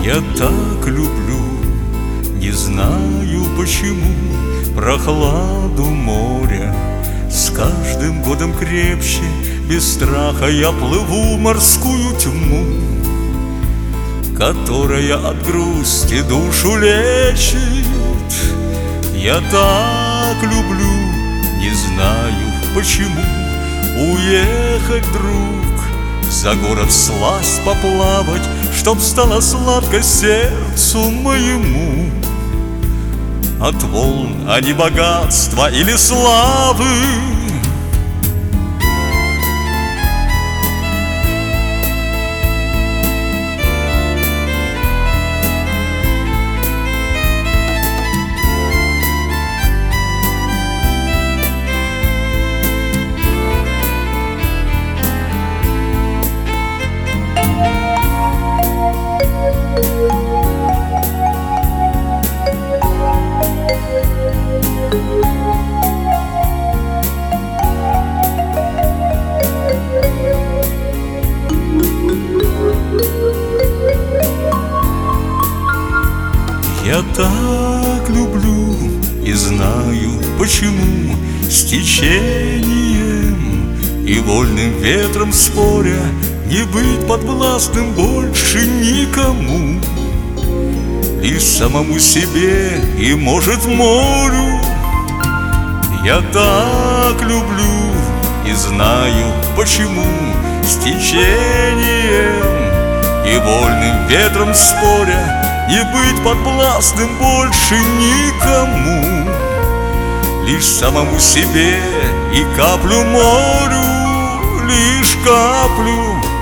Я так люблю, не знаю почему, прохладу моря. С каждым годом крепче, без страха я плыву в морскую тьму, которая от грусти душу лечит. Я так люблю, не знаю почему, уехать, друг, за город всласть поплавать, чтоб стало сладко сердцу моему. От волн, а не богатства или славы. Я так люблю и знаю почему, с течением и вольным ветром споря, не быть подвластным больше никому, лишь самому себе и, может, морю. Я так люблю и знаю почему, с течением и вольным ветром споря, не быть подвластным больше никому, лишь самому себе и каплю морю, лишь каплю